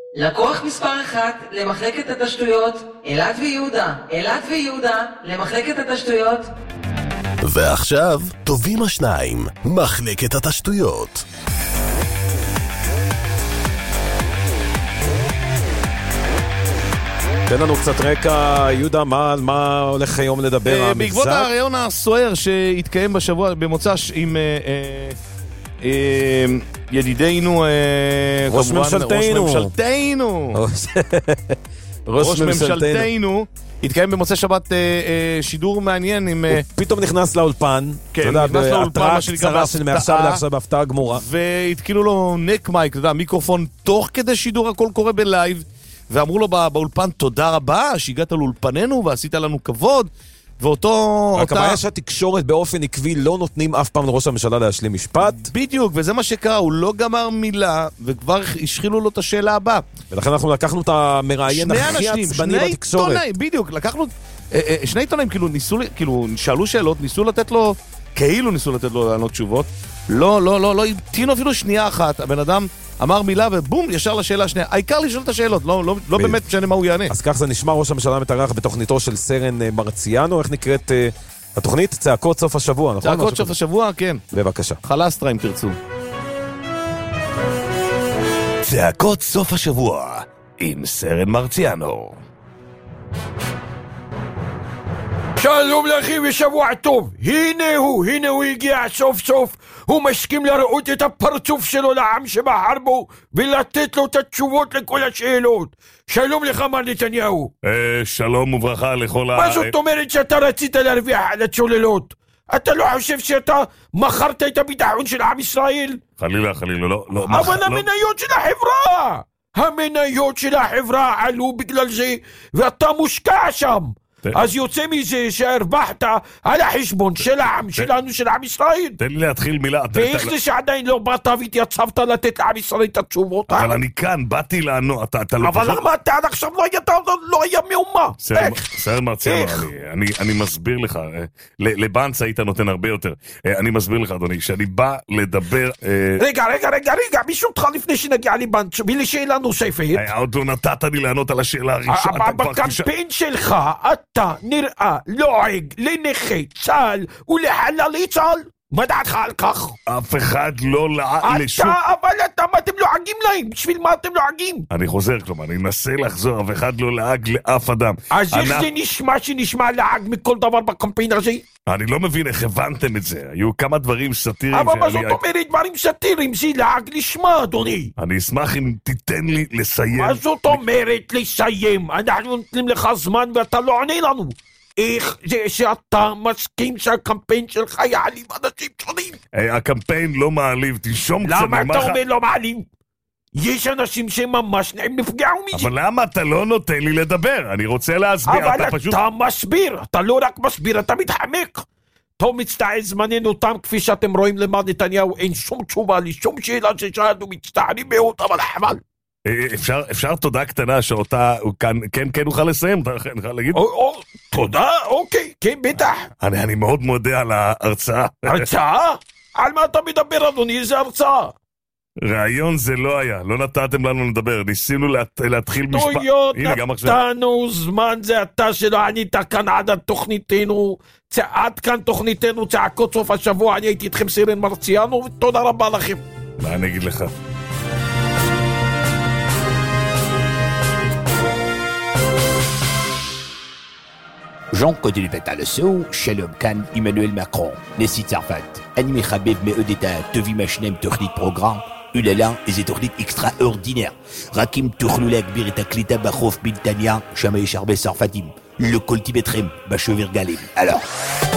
לקוח מספר 1 למחלקת התשתיות, אלעד ויהודה למחלקת התשתיות. ועכשיו, טובים השניים, מחלקת התשתיות. תן לנו קצת רקע, יהודה, מה הולך היום לדבר המבזק? בעקבות הרעיון הסוער שהתקיים בשבוע במוצ"ש עם ידידינו, ראש ממשלתנו, התקיים במוצאי שבת שידור מעניין עם... הוא פתאום נכנס לאולפן, כן, נכנס לאולפן, מה שנקרא קצרה של מעכשיו לעכשיו בהפתעה גמורה. והתקילו לו נק מייק, אתה יודע, מיקרופון תוך כדי שידור, הכל קורה בלייב, ואמרו לו באולפן, תודה רבה שהגעת לאולפננו ועשית לנו כבוד, ואותו... רק הבעיה שהתקשורת באופן עקבי לא נותנים אף פעם לראש הממשלה להשלים משפט. בדיוק, וזה מה שקרה, הוא לא גמר מילה, וכבר השחילו לו את השאלה הבאה. ולכן אנחנו לקחנו את המראיין הכי עצבני בתקשורת. בדיוק, לקחנו... שני עיתונאים, כאילו, שאלו שאלות, ניסו לתת לו לענות תשובות. לא, המתינו אפילו שנייה אחת, הבן אדם אמר מילה ובום, ישר לשאלה השנייה. העיקר לשאול את השאלות, לא באמת משנה מה הוא יענה. אז כך זה נשמע, ראש הממשלה מתארח בתוכניתו של סרן מרציאנו. איך נקראת התוכנית? צעקות סוף השבוע, נכון? צעקות סוף השבוע, כן. בבקשה. חלסטרה אם תרצו. צעקות סוף השבוע עם סרן מרציאנו. שלום לכם ושבוע טוב. הנה הוא הגיע סוף סוף. הוא מסכים לראות את הפרצוף שלו לעם שבחר בו ולתת לו את התשובות לכל השאלות. שלום לך מר נתניהו. שלום וברכה לכל מה זאת אומרת שאתה רצית להרוויח על הצוללות? אתה לא חושב שאתה מכרת את הביטחון של עם ישראל? חלילה, לא. אבל המניות של החברה עלו בגלל זה ואתה מושקע שם. אז יוצא מזה שהרווחת על החשבון של העם שלנו, של עם ישראל. תן לי להתחיל מילה. ואיך זה שעדיין לא באת והתייצבת לתת לעם ישראל את התשובות? אבל אני כאן, באתי לענות. אבל למה אתה עד עכשיו לא היה מאומה? סרן מרציאנו, אני מסביר לך. לבנץ היית נותן הרבה יותר. אני מסביר לך, אדוני, שאני בא לדבר... רגע, ברשותך לפני שנגיע לבנץ, ולשאלה נוספת. עוד לא נתת לי לענות על השאלה הראשונה. בקמפיין שלך אתה נראה לועג לנכי צה"ל ולחללי צה"ל. מה דעתך על כך? אף אחד לא לעג לשום... אבל אתם לועגים להם. בשביל מה אתם לועגים? אני חוזר, כלומר, אני אנסה לחזור. אף אחד לא לעג לאף אדם. אז איך זה נשמע לעג מכל דבר בקמפיין הזה? אני לא מבין איך הבנתם את זה. היו כמה דברים סאטיריים. אבל מה זאת אומרת דברים סאטיריים? זה לעג לשמה, אדוני. אני אשמח אם תיתן לי לסיים. מה זאת אומרת לסיים? אנחנו נותנים לך זמן ואתה לא עונה לנו. איך זה שאתה מסכים שהקמפיין שלך יעליב אנשים שונים? הקמפיין לא מעליב, תשום קצת. למה אתה אומר לא מעליב? יש אנשים שממש נפגעו מזה. אבל למה אתה לא נותן לי לדבר? אני רוצה להסביר. אבל אתה מסביר, אתה לא רק מסביר, אתה מתחמק. טוב, מצטער, זמננו תם, כפי שאתם רואים למר נתניהו, אין שום תשובה לשום שאלה ששאלנו, מצטערים מאוד, אבל חבל. אפשר תודה קטנה שאותה כן אוכל לסיים? תודה? אוקיי, כן, בטח. אני מאוד מודה על ההרצאה. הרצאה? על מה אתה מדבר, אדוני? איזה הרצאה? רעיון זה לא היה, לא נתתם לנו לדבר, ניסינו להתחיל משפט. טויות, נתנו זמן, זה אתה שלא ענית כאן עד תוכניתנו, עד כאן תוכניתנו, צעקות סוף השבוע, אני הייתי איתכם סרן מרציאנו, ותודה רבה לכם. מה אני אגיד לך? Jean Côté du Pétal Sceau, Shalom Khan, Emmanuel Macron, Nessie Tsarfat, Animé Khabib Meodeta, Tevi Machnem, Tournit Programme, Ulala, et Tournit extraordinaire, Rakim Tournoulek, Birita Klita, Bachof, Bintania, Chamaï Charbet Sarfatim, le Coltibetrem, Bachevir Galim. Alors.